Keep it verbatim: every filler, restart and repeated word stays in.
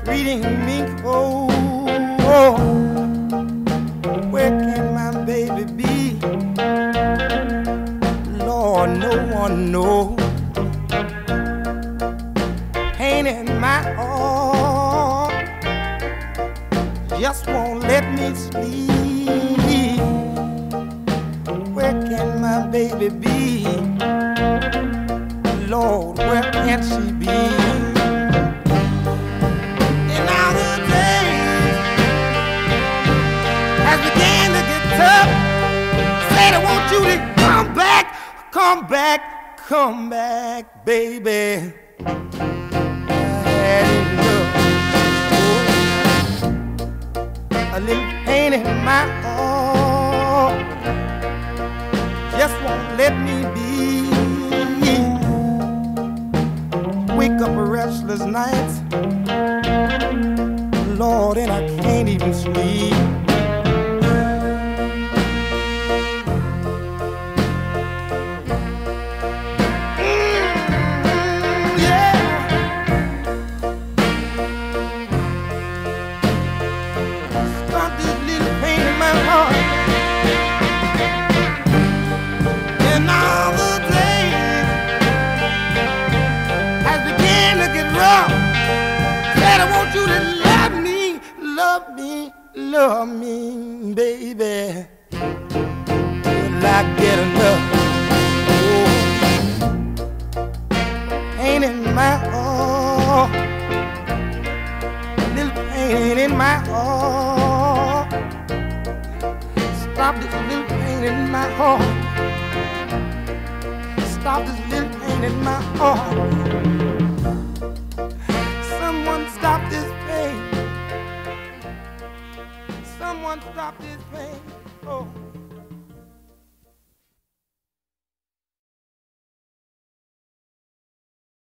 treating me cold. Oh, where can my baby be? Lord, no one knows. Pain in my heart just won't let me sleep. Where can my baby be? Lord, where can she be? And now the days has began to get tough. Said I want you to come back, come back, come back, baby. I had enough. Oh, a little pain in my heart just won't let me be. Wake up restless nights, Lord, and I can't even sleep. Mm, yeah. Stop this little pain in my heart. And all the said I want you to love me, love me, love me, baby. Will I get enough? Oh, pain in my heart, little pain in my heart. Stop this little pain in my heart. Stop this little pain in my heart. Someone stop this pain. Someone stop this pain. Oh.